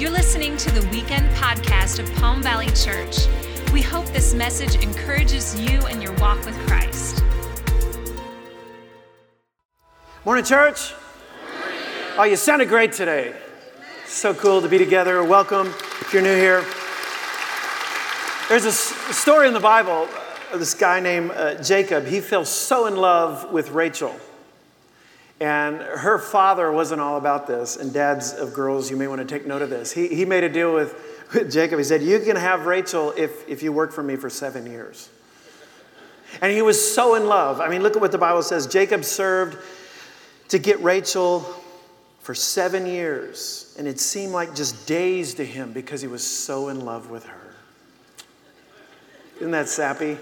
You're listening to the weekend podcast of Palm Valley Church. We hope this message encourages you in your walk with Christ. Morning, church. Morning. Oh, you sounded great today. So cool to be together. Welcome if you're new here. There's a story in the Bible of this guy named Jacob. He fell so in love with Rachel. And her father wasn't all about this. And dads of girls, you may want to take note of this. He made a deal with Jacob. He said, you can have Rachel if you work for me for 7 years. And he was so in love. I mean, look at what the Bible says. Jacob served to get Rachel for 7 years. And it seemed like just days to him because he was so in love with her. Isn't that sappy?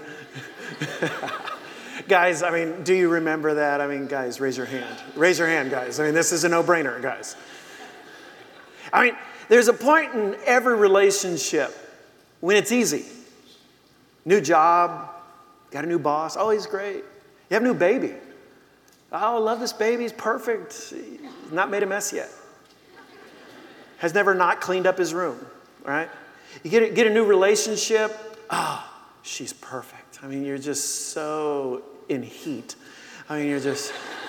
Guys, I mean, do you remember that? I mean, guys, raise your hand. Raise your hand, guys. I mean, this is a no-brainer, guys. I mean, there's a point in every relationship when it's easy. New job, got a new boss. Oh, he's great. You have a new baby. Oh, I love this baby. He's perfect. He's not made a mess yet. Has never not cleaned up his room, right? You get a new relationship. Oh, she's perfect. I mean, you're just so in heat. I mean, you're just...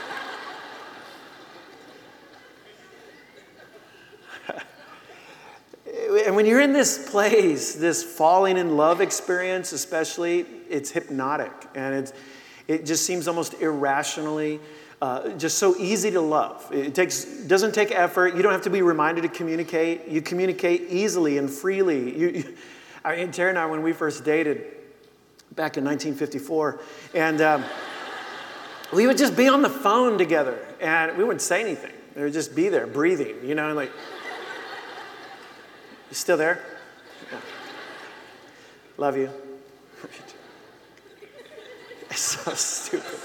And when you're in this place, this falling in love experience especially, it's hypnotic. And it just seems almost irrationally, just so easy to love. It doesn't take effort. You don't have to be reminded to communicate. You communicate easily and freely. Terry and I, when we first dated, back in 1954, and we would just be on the phone together, and we wouldn't say anything. We would just be there, breathing, you know, like, you still there? Yeah. Love you. It's so stupid.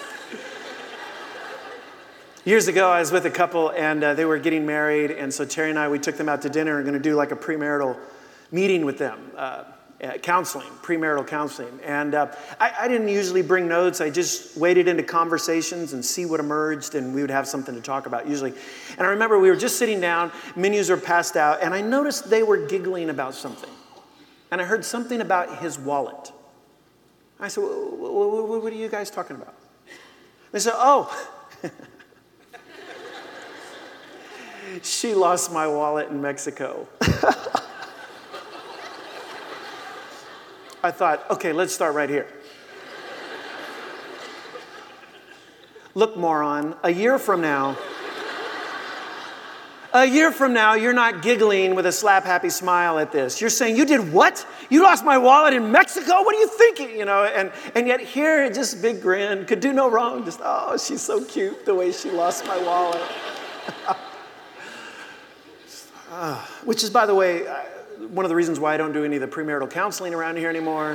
Years ago, I was with a couple, and they were getting married, and so Terry and I, we took them out to dinner and going to do like a premarital meeting with them. Counseling, premarital counseling. And I didn't usually bring notes. I just waded into conversations and see what emerged, and we would have something to talk about usually. And I remember we were just sitting down, menus were passed out, and I noticed they were giggling about something. And I heard something about his wallet. I said, what are you guys talking about? They said, oh, she lost my wallet in Mexico. I thought, okay, let's start right here. Look, moron, a year from now, you're not giggling with a slap-happy smile at this. You're saying, you did what? You lost my wallet in Mexico? What are you thinking? You know, and yet here, just big grin, could do no wrong. Just, oh, she's so cute, the way she lost my wallet. Which is, by the way, one of the reasons why I don't do any of the premarital counseling around here anymore.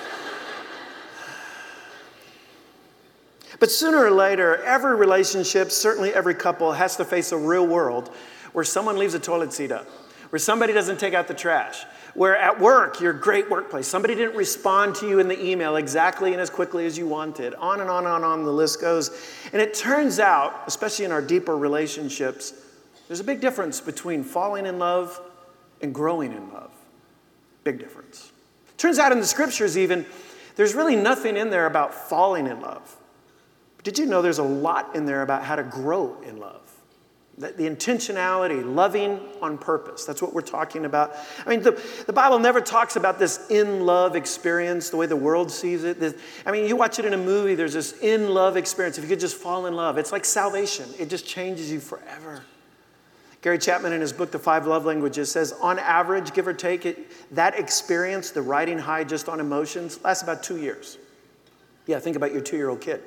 But sooner or later, every relationship, certainly every couple, has to face a real world where someone leaves a toilet seat up, where somebody doesn't take out the trash, where at work, your great workplace, somebody didn't respond to you in the email exactly and as quickly as you wanted. On and on and on the list goes. And it turns out, especially in our deeper relationships, there's a big difference between falling in love and growing in love. Big difference. Turns out in the scriptures even, there's really nothing in there about falling in love. But did you know there's a lot in there about how to grow in love? The intentionality, loving on purpose. That's what we're talking about. I mean, the Bible never talks about this in-love experience the way the world sees it. I mean, you watch it in a movie, there's this in-love experience. If you could just fall in love, it's like salvation. It just changes you forever. Gary Chapman, in his book, The 5 Love Languages, says, on average, give or take, that experience, the riding high just on emotions, lasts about 2 years. Yeah, think about your 2-year-old kid.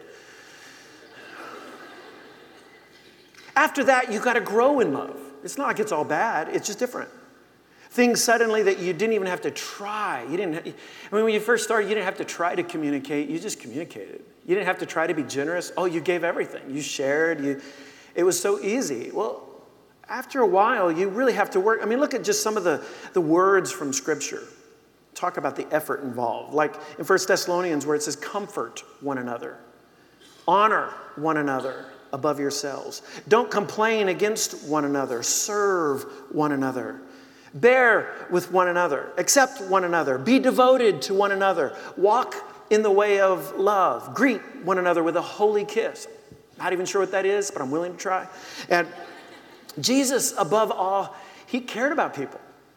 After that, you got to grow in love. It's not like it's all bad. It's just different. Things suddenly that you didn't even have to try. When you first started, you didn't have to try to communicate. You just communicated. You didn't have to try to be generous. Oh, you gave everything. You shared. It was so easy. Well, after a while, you really have to work. I mean, look at just some of the words from Scripture. Talk about the effort involved. Like in 1 Thessalonians where it says, comfort one another. Honor one another above yourselves. Don't complain against one another. Serve one another. Bear with one another. Accept one another. Be devoted to one another. Walk in the way of love. Greet one another with a holy kiss. Not even sure what that is, but I'm willing to try. And Jesus, above all, he cared about people.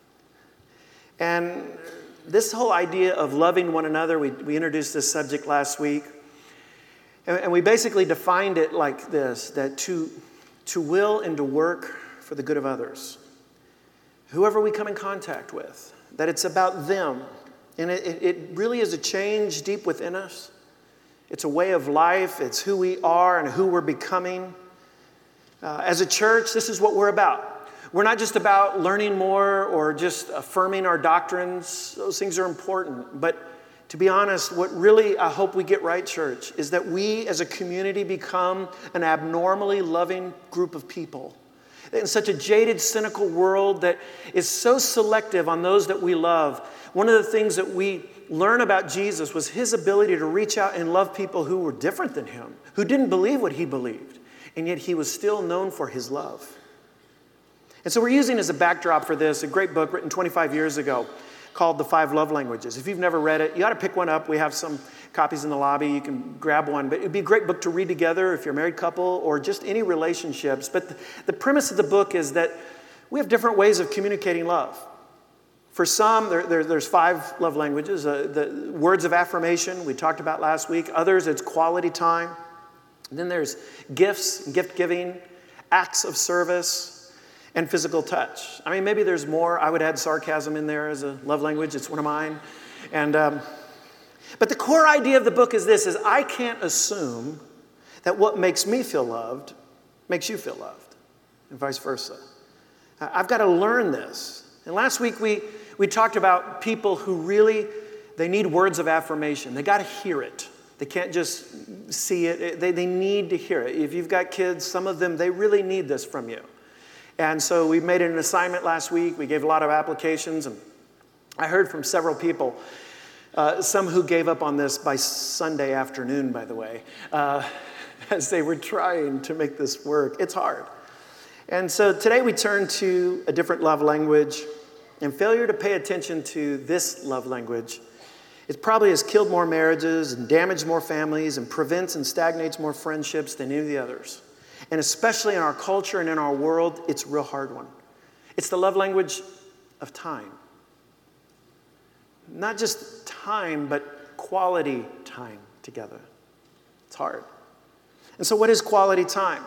And this whole idea of loving one another, we introduced this subject last week. And we basically defined it like this, that to will and to work for the good of others. Whoever we come in contact with, that it's about them. And it really is a change deep within us. It's a way of life. It's who we are and who we're becoming. As a church, this is what we're about. We're not just about learning more or just affirming our doctrines. Those things are important. But to be honest, what really I hope we get right, church, is that we as a community become an abnormally loving group of people. In such a jaded, cynical world that is so selective on those that we love, one of the things that we learn about Jesus was his ability to reach out and love people who were different than him, who didn't believe what he believed, and yet he was still known for his love. And so we're using as a backdrop for this a great book written 25 years ago called The 5 Love Languages. If you've never read it, you ought to pick one up. We have some copies in the lobby. You can grab one. But it'd be a great book to read together if you're a married couple or just any relationships. But the premise of the book is that we have different ways of communicating love. For some, there's 5 love languages. The words of affirmation we talked about last week. Others, it's quality time. And then there's gifts, gift giving, acts of service, and physical touch. I mean, maybe there's more. I would add sarcasm in there as a love language. It's one of mine. And but the core idea of the book is this, is I can't assume that what makes me feel loved makes you feel loved, and vice versa. I've got to learn this. And last week we talked about people who really, they need words of affirmation. They got to hear it. They can't just see it. They need to hear it. If you've got kids, some of them, they really need this from you. And so we made it an assignment last week. We gave a lot of applications, and I heard from several people, some who gave up on this by Sunday afternoon, by the way, as they were trying to make this work. It's hard. And so today we turn to a different love language, and failure to pay attention to this love language, it probably has killed more marriages and damaged more families and prevents and stagnates more friendships than any of the others. And especially in our culture and in our world, it's a real hard one. It's the love language of time. Not just time, but quality time together. It's hard. And so what is quality time?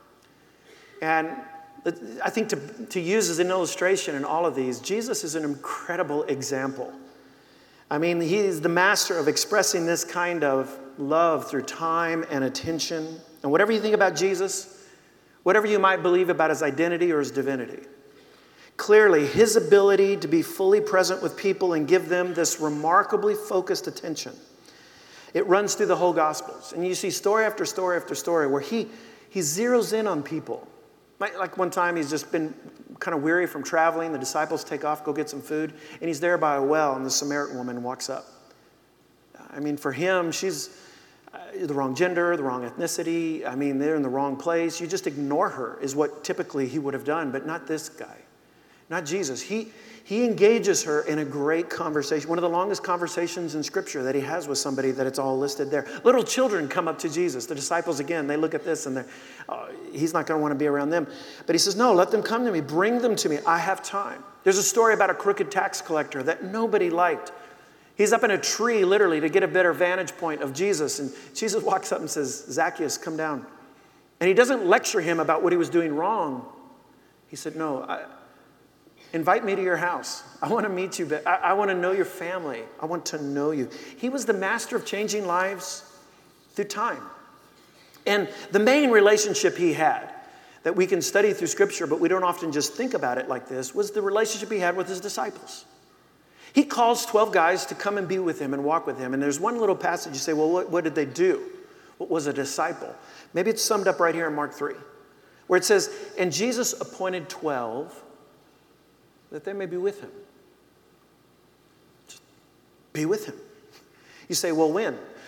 And I think to use as an illustration in all of these, Jesus is an incredible example. I mean, he is the master of expressing this kind of love through time and attention. And whatever you think about Jesus, whatever you might believe about his identity or his divinity, clearly his ability to be fully present with people and give them this remarkably focused attention, it runs through the whole Gospels. And you see story after story after story where he zeroes in on people. Like one time he's just been kind of weary from traveling. The disciples take off, go get some food, and he's there by a well, and the Samaritan woman walks up. I mean, for him, she's the wrong gender, the wrong ethnicity. I mean, they're in the wrong place. You just ignore her is what typically he would have done, but not this guy, not Jesus. He engages her in a great conversation, one of the longest conversations in Scripture that he has with somebody that it's all listed there. Little children come up to Jesus. The disciples, again, they look at this and he's not going to want to be around them. But he says, no, let them come to me. Bring them to me. I have time. There's a story about a crooked tax collector that nobody liked. He's up in a tree, literally, to get a better vantage point of Jesus. And Jesus walks up and says, Zacchaeus, come down. And he doesn't lecture him about what he was doing wrong. He said, no, invite me to your house. I want to meet you. I want to know your family. I want to know you. He was the master of changing lives through time. And the main relationship he had that we can study through Scripture, but we don't often just think about it like this, was the relationship he had with his disciples. He calls 12 guys to come and be with him and walk with him. And there's one little passage you say, well, what did they do? What was a disciple? Maybe it's summed up right here in Mark 3, where it says, and Jesus appointed 12 that they may be with him. Just be with him. You say, well, when?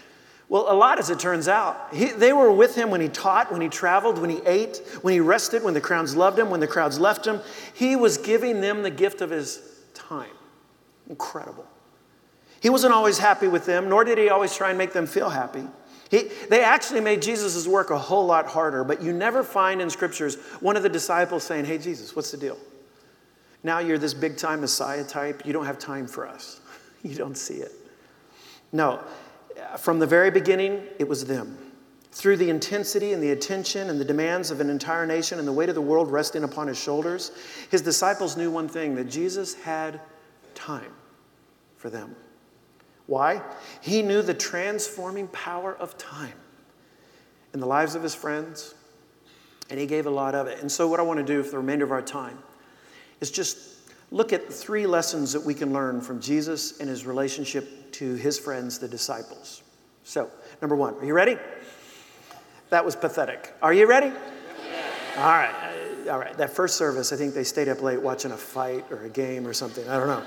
Well, a lot, as it turns out. They were with him when he taught, when he traveled, when he ate, when he rested, when the crowds loved him, when the crowds left him. He was giving them the gift of his time. Incredible. He wasn't always happy with them, nor did he always try and make them feel happy. They actually made Jesus' work a whole lot harder, but you never find in scriptures one of the disciples saying, hey, Jesus, what's the deal? Now you're this big-time Messiah type. You don't have time for us. You don't see it. No. From the very beginning, it was them. Through the intensity and the attention and the demands of an entire nation and the weight of the world resting upon his shoulders, his disciples knew one thing, that Jesus had time for them. Why? He knew the transforming power of time in the lives of his friends, and he gave a lot of it. And so what I want to do for the remainder of our time is just look at 3 lessons that we can learn from Jesus and his relationship to his friends, the disciples. So, number 1, are you ready? That was pathetic. Are you ready? Yes. All right. That first service, I think they stayed up late watching a fight or a game or something. I don't know.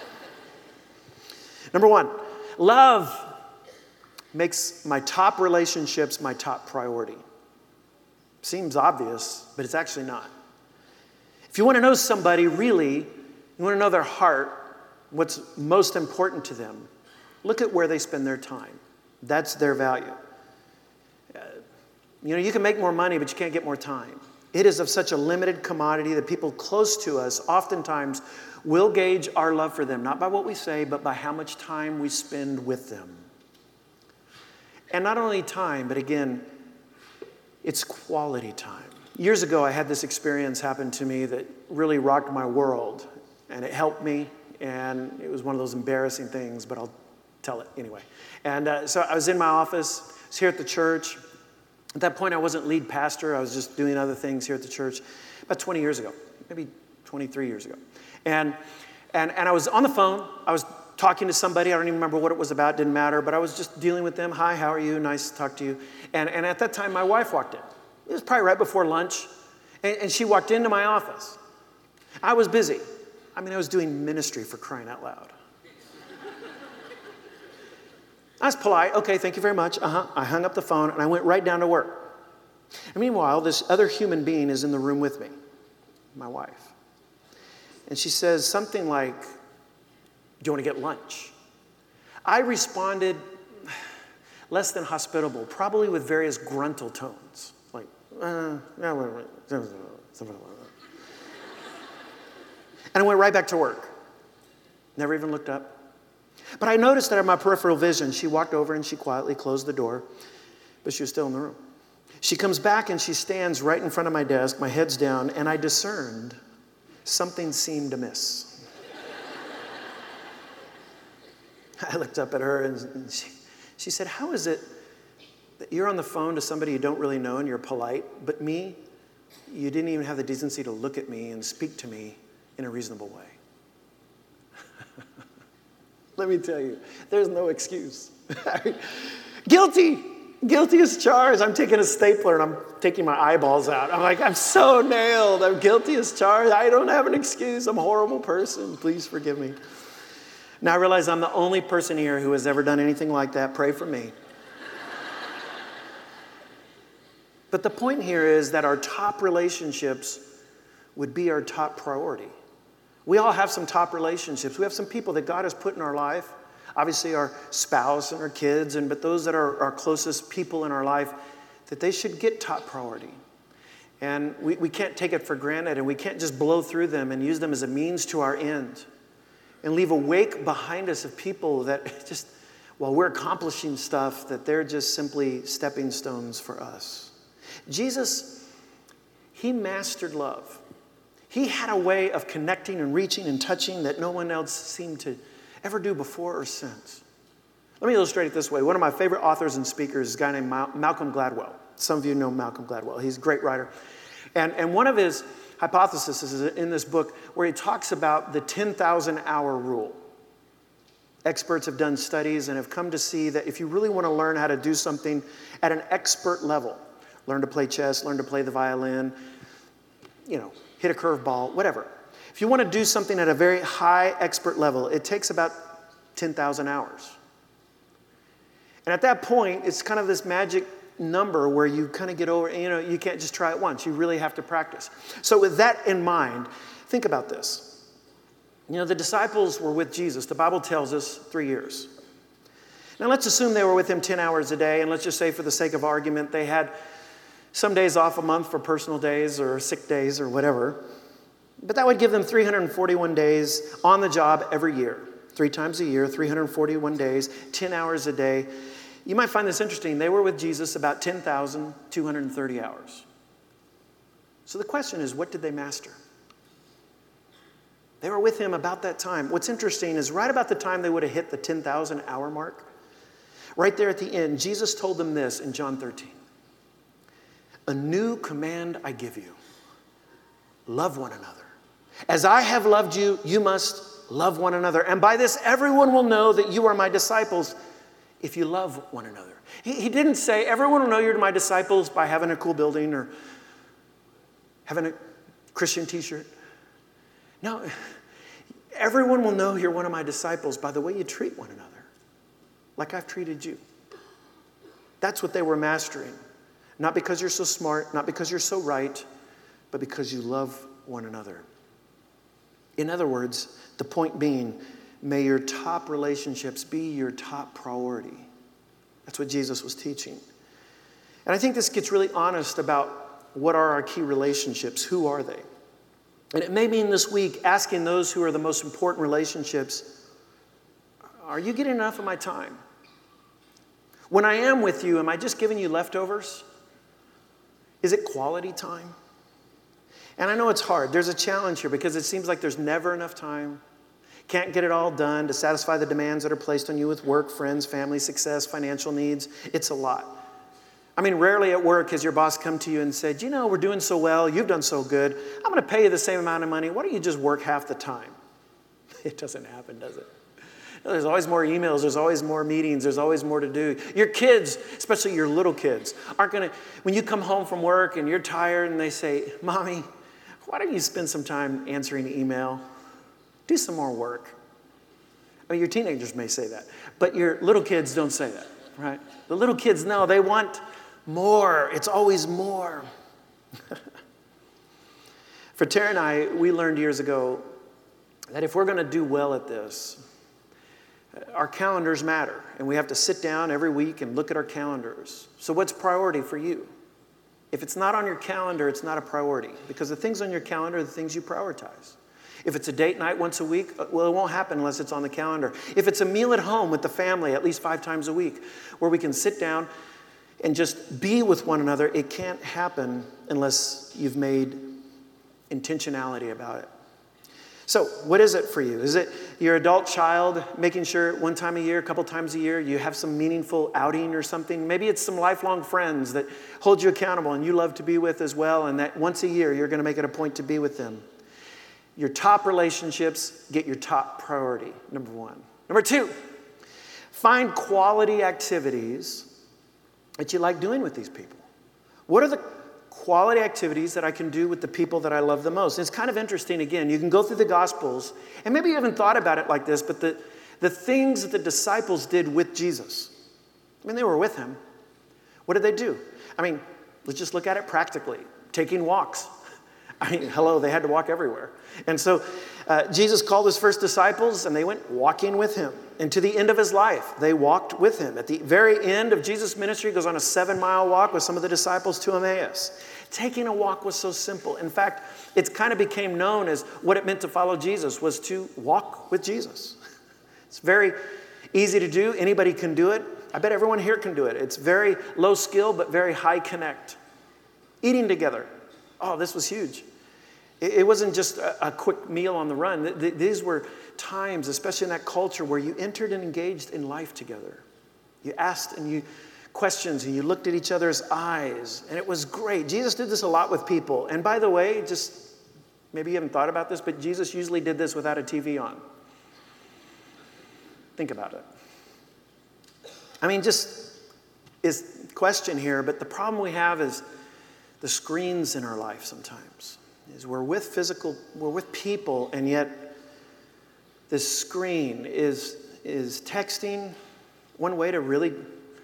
Number 1, love makes my top relationships my top priority. Seems obvious, but it's actually not. If you want to know somebody really, you want to know their heart, what's most important to them, look at where they spend their time. That's their value. You can make more money, but you can't get more time. It is of such a limited commodity that people close to us oftentimes will gauge our love for them, not by what we say, but by how much time we spend with them. And not only time, but again, it's quality time. Years ago, I had this experience happen to me that really rocked my world, and it helped me, and it was one of those embarrassing things, but I'll tell it anyway. And so I was in my office, I was here at the church. At that point, I wasn't lead pastor. I was just doing other things here at the church about 20 years ago, maybe 23 years ago. And I was on the phone. I was talking to somebody. I don't even remember what it was about. Didn't matter. But I was just dealing with them. Hi, how are you? Nice to talk to you. And at that time, my wife walked in. It was probably right before lunch. And she walked into my office. I was busy. I was doing ministry, for crying out loud. I was polite. Okay, thank you very much. I hung up the phone and I went right down to work. And meanwhile, this other human being is in the room with me, my wife. And she says something like, do you want to get lunch? I responded less than hospitable, probably with various gruntal tones. Like, and I went right back to work. Never even looked up. But I noticed that in my peripheral vision, she walked over and she quietly closed the door, but she was still in the room. She comes back and she stands right in front of my desk, my head's down, and I discerned something seemed amiss. I looked up at her and she said, how is it that you're on the phone to somebody you don't really know and you're polite, but me, you didn't even have the decency to look at me and speak to me in a reasonable way? Let me tell you, there's no excuse. Guilty as charged. I'm taking a stapler and I'm taking my eyeballs out. I'm like, I'm so nailed. I'm guilty as charged. I don't have an excuse. I'm a horrible person. Please forgive me. Now I realize I'm the only person here who has ever done anything like that. Pray for me. But the point here is that our top relationships would be our top priority. We all have some top relationships. We have some people that God has put in our life. Obviously our spouse and our kids, but those that are our closest people in our life, that they should get top priority. And we can't take it for granted, and we can't just blow through them and use them as a means to our end and leave a wake behind us of people that just, while we're accomplishing stuff, that they're just simply stepping stones for us. Jesus, he mastered love. He had a way of connecting and reaching and touching that no one else seemed to ever do before or since. Let me illustrate it this way. One of my favorite authors and speakers is a guy named Malcolm Gladwell. Some of you know Malcolm Gladwell. He's a great writer. And one of his hypotheses is in this book where he talks about the 10,000-hour rule. Experts have done studies and have come to see that if you really want to learn how to do something at an expert level, learn to play chess, learn to play the violin, hit a curveball, whatever. If you want to do something at a very high expert level, it takes about 10,000 hours. And at that point, it's kind of this magic number where you kind of get over, you can't just try it once. You really have to practice. So with that in mind, think about this. The disciples were with Jesus. The Bible tells us 3 years. Now let's assume they were with him 10 hours a day, and let's just say for the sake of argument, they had some days off a month for personal days or sick days or whatever. But that would give them 341 days on the job every year. 3 times a year, 341 days, 10 hours a day. You might find this interesting. They were with Jesus about 10,230 hours. So the question is, what did they master? They were with him about that time. What's interesting is right about the time they would have hit the 10,000 hour mark, right there at the end, Jesus told them this in John 13. A new command I give you. Love one another. As I have loved you, you must love one another. And by this, everyone will know that you are my disciples if you love one another. He didn't say, everyone will know you're my disciples by having a cool building or having a Christian t-shirt. No, everyone will know you're one of my disciples by the way you treat one another, like I've treated you. That's what they were mastering. Not because you're so smart, not because you're so right, but because you love one another. In other words, the point being, may your top relationships be your top priority. That's what Jesus was teaching. And I think this gets really honest about what are our key relationships. Who are they? And it may mean this week asking those who are the most important relationships, are you getting enough of my time? When I am with you, am I just giving you leftovers? Is it quality time? And I know it's hard. There's a challenge here because it seems like there's never enough time. Can't get it all done to satisfy the demands that are placed on you with work, friends, family, success, financial needs. It's a lot. I mean, rarely at work has your boss come to you and said, we're doing so well, you've done so good, I'm going to pay you the same amount of money. Why don't you just work half the time? It doesn't happen, does it? There's always more emails, there's always more meetings, there's always more to do. Your kids, especially your little kids, aren't going to, when you come home from work and you're tired and they say, Mommy, why don't you spend some time answering email? Do some more work. I mean, your teenagers may say that, but your little kids don't say that, right? The little kids know, they want more. It's always more. For Tara and I, we learned years ago that if we're going to do well at this, our calendars matter, and we have to sit down every week and look at our calendars. So what's priority for you? If it's not on your calendar, it's not a priority, because the things on your calendar are the things you prioritize. If it's a date night once a week, well, it won't happen unless it's on the calendar. If it's a meal at home with the family at least 5 times a week, where we can sit down and just be with one another, it can't happen unless you've made intentionality about it. So what is it for you? Is it your adult child making sure one time a year, a couple times a year, you have some meaningful outing or something? Maybe it's some lifelong friends that hold you accountable and you love to be with as well, and that once a year you're going to make it a point to be with them. Your top relationships get your top priority, number 1. Number 2, find quality activities that you like doing with these people. What are the quality activities that I can do with the people that I love the most? It's kind of interesting, again, you can go through the Gospels, and maybe you haven't thought about it like this, but the things that the disciples did with Jesus. I mean, they were with him. What did they do? I mean, let's just look at it practically. Taking walks. I mean, hello, they had to walk everywhere. And so Jesus called his first disciples, and they went walking with him. And to the end of his life, they walked with him. At the very end of Jesus' ministry, he goes on a 7-mile walk with some of the disciples to Emmaus. Taking a walk was so simple. In fact, it kind of became known as what it meant to follow Jesus was to walk with Jesus. It's very easy to do. Anybody can do it. I bet everyone here can do it. It's very low skill, but very high connect. Eating together. Oh, this was huge. It wasn't just a quick meal on the run. These were times, especially in that culture, where you entered and engaged in life together. You asked and you questions and you looked at each other's eyes, and it was great. Jesus did this a lot with people. And by the way, just maybe you haven't thought about this, but Jesus usually did this without a TV on. Think about it. I mean, just is question here, but the problem we have is the screens in our life sometimes. Is we're with people, and yet this screen is texting one way to really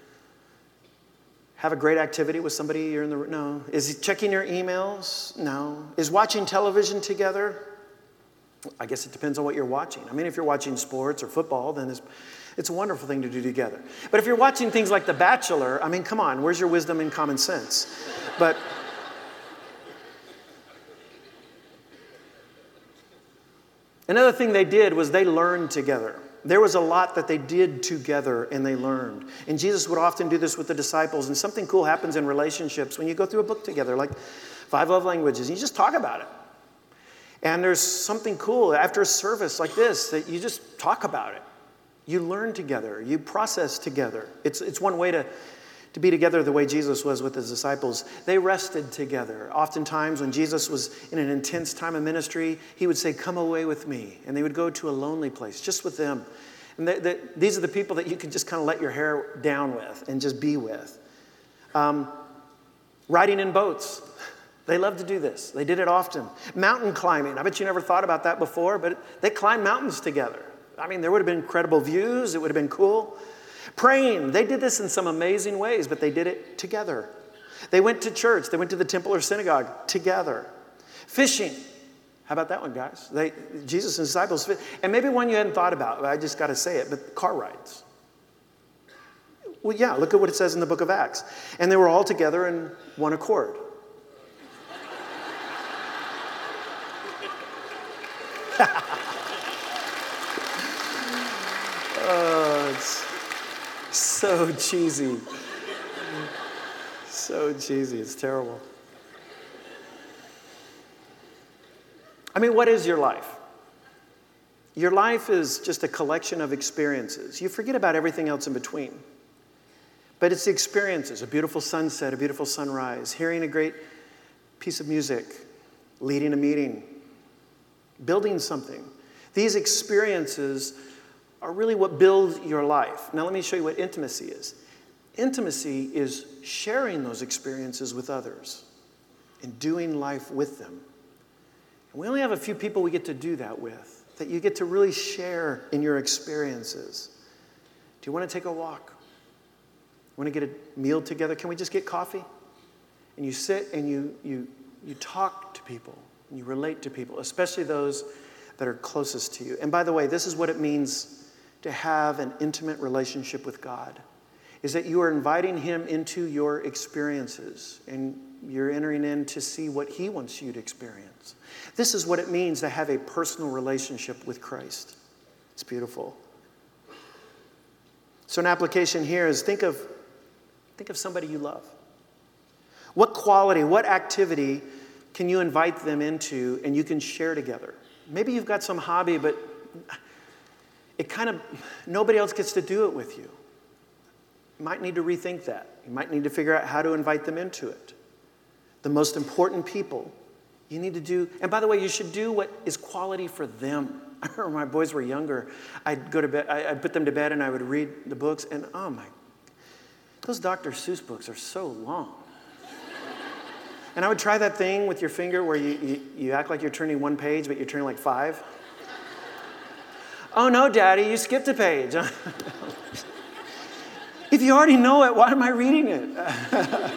Have a great activity with somebody you're in the room? No. Is he checking your emails? No. Is watching television together? I guess it depends on what you're watching. I mean, if you're watching sports or football, then it's a wonderful thing to do together. But if you're watching things like The Bachelor, I mean, come on, where's your wisdom and common sense? But another thing they did was they learned together. There was a lot that they did together and they learned. And Jesus would often do this with the disciples. And something cool happens in relationships when you go through a book together, like 5 Love Languages, and you just talk about it. And there's something cool after a service like this that you just talk about it. You learn together. You process together. It's one way to be together the way Jesus was with his disciples. They rested together. Oftentimes when Jesus was in an intense time of ministry, he would say, come away with me. And they would go to a lonely place just with them. And these are the people that you can just kind of let your hair down with and just be with. Riding in boats. They love to do this. They did it often. Mountain climbing. I bet you never thought about that before, but they climbed mountains together. I mean, there would have been incredible views. It would have been cool. Praying. They did this in some amazing ways, but they did it together. They went to church. They went to the temple or synagogue together. Fishing. How about that one, guys? Jesus and disciples. And maybe one you hadn't thought about. I just got to say it, but car rides. Well, yeah, look at what it says in the book of Acts. And they were all together in one accord. Oh, it's so cheesy. So cheesy. It's terrible. I mean, what is your life? Your life is just a collection of experiences. You forget about everything else in between. But it's the experiences, a beautiful sunset, a beautiful sunrise, hearing a great piece of music, leading a meeting, building something. These experiences are really what build your life. Now let me show you what intimacy is. Intimacy is sharing those experiences with others and doing life with them. And we only have a few people we get to do that with, that you get to really share in your experiences. Do you want to take a walk? Want to get a meal together? Can we just get coffee? And you sit and you talk to people and you relate to people, especially those that are closest to you. And by the way, this is what it means to have an intimate relationship with God, is that you are inviting him into your experiences and you're entering in to see what he wants you to experience. This is what it means to have a personal relationship with Christ. It's beautiful. So an application here is think of somebody you love. What quality, what activity can you invite them into and you can share together? Maybe you've got some hobby, but nobody else gets to do it with you. You might need to rethink that. You might need to figure out how to invite them into it. The most important people you need to do, and by the way, you should do what is quality for them. I remember when my boys were younger, I'd go to bed, I'd put them to bed and I would read the books, and those Dr. Seuss books are so long. And I would try that thing with your finger where you act like you're turning one page, but you're turning like 5. Oh no, Daddy, you skipped a page. If you already know it, why am I reading it?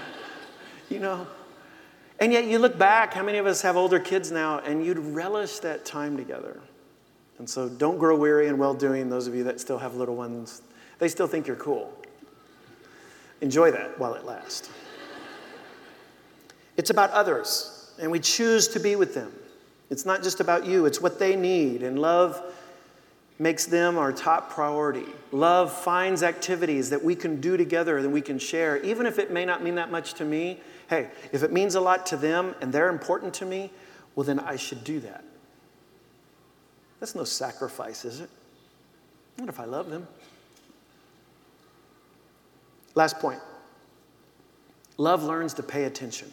And yet you look back, how many of us have older kids now, and you'd relish that time together. And so don't grow weary in well-doing, those of you that still have little ones. They still think you're cool. Enjoy that while it lasts. It's about others, and we choose to be with them. It's not just about you, it's what they need, and love makes them our top priority. Love finds activities that we can do together, that we can share, even if it may not mean that much to me. Hey, if it means a lot to them and they're important to me, well, then I should do that. That's no sacrifice, is it? What if I love them? Last point. Love learns to pay attention.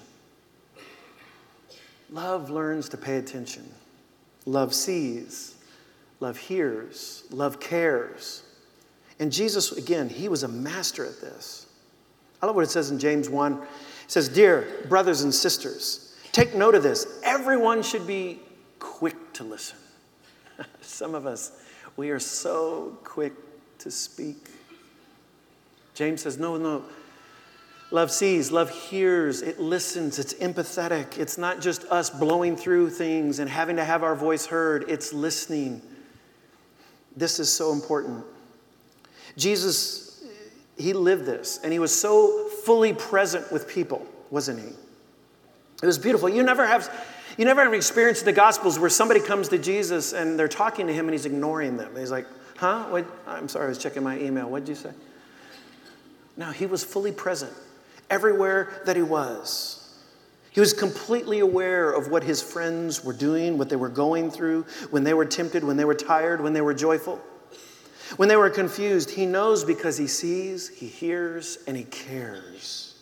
Love learns to pay attention. Love sees. Love hears. Love cares. And Jesus, again, he was a master at this. I love what it says in James 1. It says, "Dear brothers and sisters, take note of this. Everyone should be quick to listen." Some of us, we are so quick to speak. James says, no. Love sees, love hears, it listens, it's empathetic. It's not just us blowing through things and having to have our voice heard, it's listening. This is so important. Jesus, he lived this, and he was so fully present with people, wasn't he? It was beautiful. You never have an experience in the Gospels where somebody comes to Jesus and they're talking to him and he's ignoring them. He's like, huh? What? I'm sorry, I was checking my email. What did you say? No, he was fully present everywhere that he was. He was completely aware of what his friends were doing, what they were going through, when they were tempted, when they were tired, when they were joyful. When they were confused, he knows because he sees, he hears, and he cares.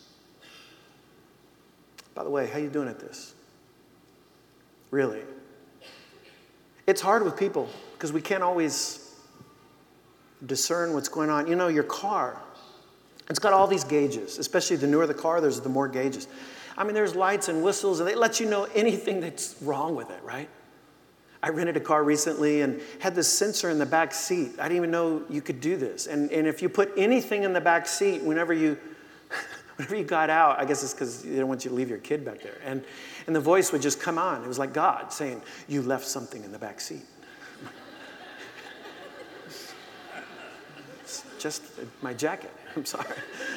By the way, how you doing at this? Really? It's hard with people because we can't always discern what's going on. You know, your car, it's got all these gauges, especially the newer the car, there's the more gauges. I mean, there's lights and whistles, and they let you know anything that's wrong with it, right? I rented a car recently and had this sensor in the back seat. I didn't even know you could do this. And if you put anything in the back seat, whenever you got out, I guess it's because they don't want you to leave your kid back there. And the voice would just come on. It was like God saying, you left something in the back seat. It's just my jacket. I'm sorry.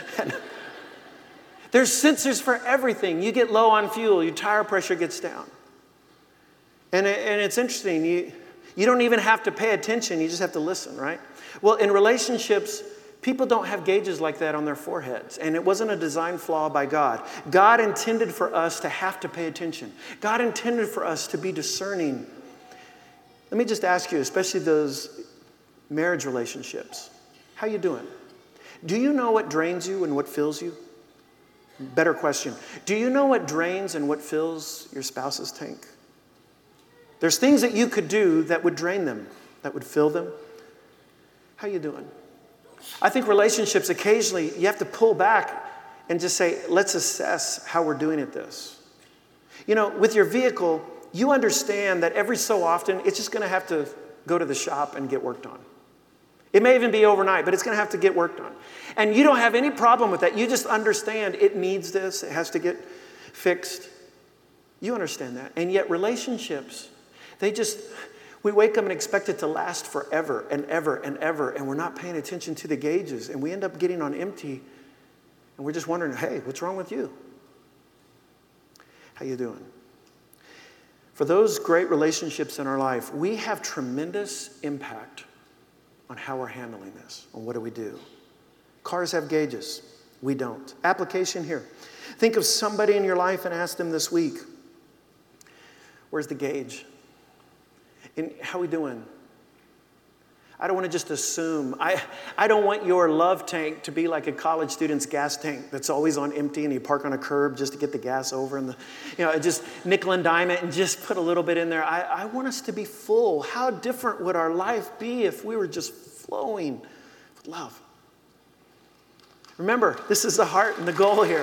There's sensors for everything. You get low on fuel, your tire pressure gets down. And it's interesting. You don't even have to pay attention. You just have to listen, right? Well, in relationships, people don't have gauges like that on their foreheads. And it wasn't a design flaw by God. God intended for us to have to pay attention. God intended for us to be discerning. Let me just ask you, especially those marriage relationships, how you doing? Do you know what drains you and what fills you? Better question. Do you know what drains and what fills your spouse's tank? There's things that you could do that would drain them, that would fill them. How you doing? I think relationships, occasionally, you have to pull back and just say, let's assess how we're doing at this. You know, with your vehicle, you understand that every so often, it's just going to have to go to the shop and get worked on. It may even be overnight, but it's going to have to get worked on. And you don't have any problem with that. You just understand it needs this. It has to get fixed. You understand that. And yet relationships, we wake up and expect it to last forever and ever and ever, and we're not paying attention to the gauges, and we end up getting on empty, and we're just wondering, hey, what's wrong with you? How you doing? For those great relationships in our life, we have tremendous impact on how we're handling this, on what do we do. Cars have gauges. We don't. Application here. Think of somebody in your life and ask them this week, where's the gauge? And how we doing? I don't want to just assume. I don't want your love tank to be like a college student's gas tank that's always on empty and you park on a curb just to get the gas over and just nickel and dime it and just put a little bit in there. I want us to be full. How different would our life be if we were just flowing with love? Remember, this is the heart and the goal here.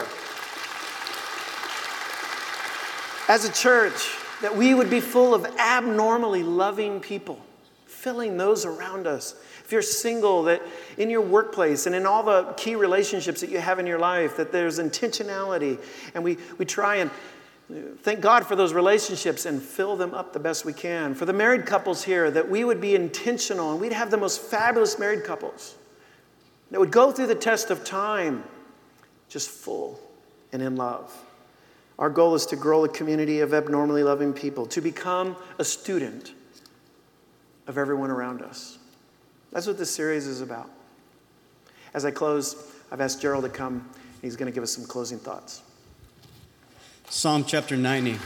As a church, that we would be full of abnormally loving people, filling those around us. If you're single, that in your workplace and in all the key relationships that you have in your life, that there's intentionality. And we try and thank God for those relationships and fill them up the best we can. For the married couples here, that we would be intentional and we'd have the most fabulous married couples that would go through the test of time just full and in love. Our goal is to grow a community of abnormally loving people, to become a student of everyone around us. That's what this series is about. As I close, I've asked Gerald to come, and he's going to give us some closing thoughts. Psalm chapter 90.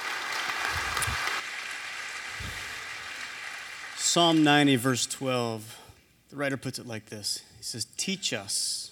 Psalm 90, verse 12. The writer puts it like this. He says, Teach us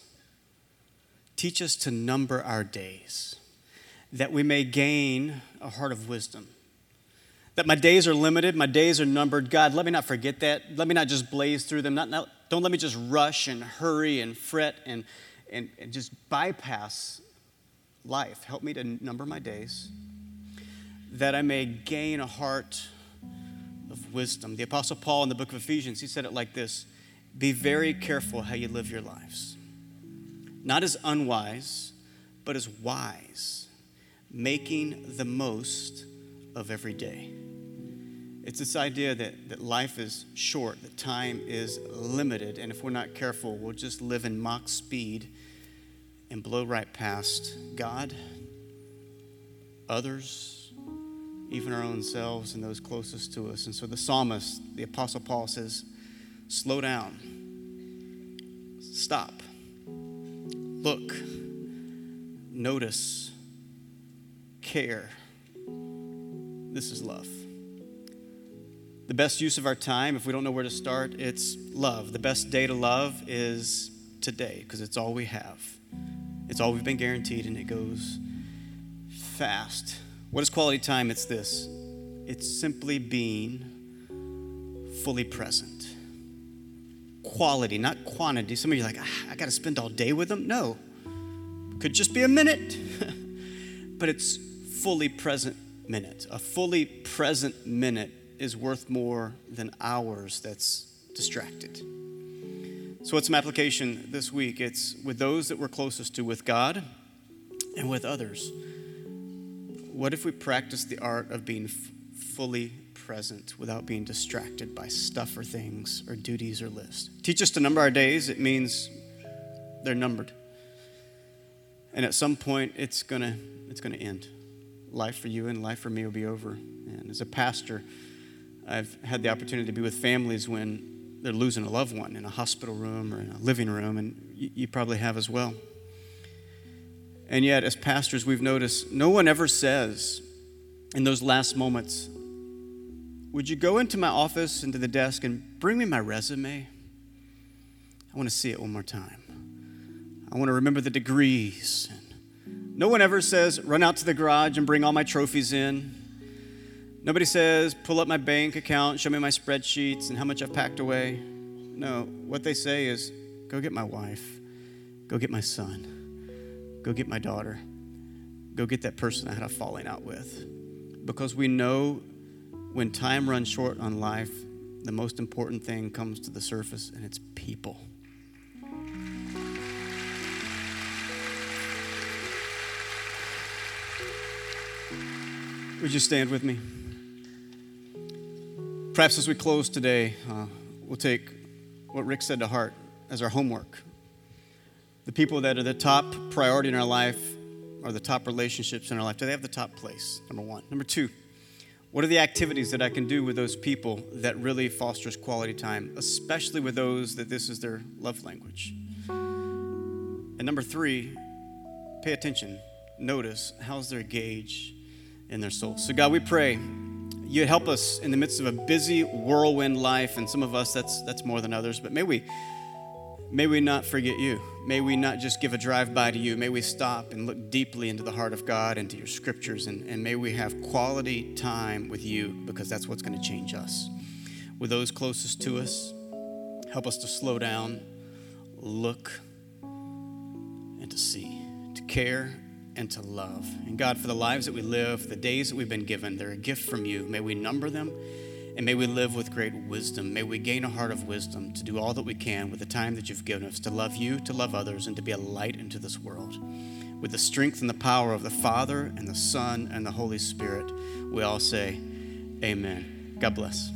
to number our days, that we may gain a heart of wisdom. That my days are limited, my days are numbered. God, let me not forget that. Let me not just blaze through them. Don't let me just rush and hurry and fret and just bypass life. Help me to number my days, that I may gain a heart of wisdom. The Apostle Paul in the book of Ephesians, he said it like this: be very careful how you live your lives. Not as unwise, but is wise, making the most of every day. It's this idea that life is short, that time is limited, and if we're not careful, we'll just live in Mach speed and blow right past God, others, even our own selves and those closest to us. And so the psalmist, the Apostle Paul says, slow down, stop, look, notice, care. This is love. The best use of our time, if we don't know where to start, it's love. The best day to love is today, because it's all we have. It's all we've been guaranteed, and it goes fast. What is quality time? It's this. It's simply being fully present. Quality, not quantity. Some of you are like, I got to spend all day with them. No. Could just be a minute. But it's fully present minute. A fully present minute is worth more than hours that's distracted. So what's some application this week? It's with those that we're closest to, with God and with others. What if we practice the art of being fully present without being distracted by stuff or things or duties or lists? Teach us to number our days. It means they're numbered. And at some point, it's gonna end. Life for you and life for me will be over. And as a pastor, I've had the opportunity to be with families when they're losing a loved one in a hospital room or in a living room, and you probably have as well. And yet, as pastors, we've noticed no one ever says in those last moments, would you go into my office, into the desk, and bring me my resume? I want to see it one more time. I want to remember the degrees. No one ever says, run out to the garage and bring all my trophies in. Nobody says, pull up my bank account, show me my spreadsheets and how much I've packed away. No, what they say is, go get my wife, go get my son, go get my daughter, go get that person I had a falling out with. Because we know when time runs short on life, the most important thing comes to the surface, and it's people. Would you stand with me? Perhaps as we close today, we'll take what Rick said to heart as our homework. The people that are the top priority in our life are the top relationships in our life. Do they have the top place? Number one. Number two, what are the activities that I can do with those people that really fosters quality time, especially with those that this is their love language? And number three, pay attention. Notice, how's their gauge in their soul? So God, we pray you help us in the midst of a busy whirlwind life, and some of us that's more than others, but may we not forget you. May we not just give a drive-by to you. May we stop and look deeply into the heart of God, into your scriptures, and may we have quality time with you, because that's what's going to change us. With those closest to us, help us to slow down, look, and to see, to care, and to love. And God, for the lives that we live, the days that we've been given, they're a gift from you. May we number them, and may we live with great wisdom. May we gain a heart of wisdom to do all that we can with the time that you've given us, to love you, to love others, and to be a light into this world. With the strength and the power of the Father and the Son and the Holy Spirit, we all say, amen. God bless.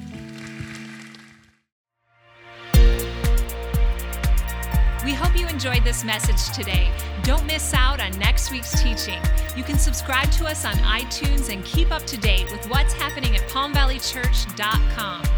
We hope you enjoyed this message today. Don't miss out on next week's teaching. You can subscribe to us on iTunes and keep up to date with what's happening at palmvalleychurch.com.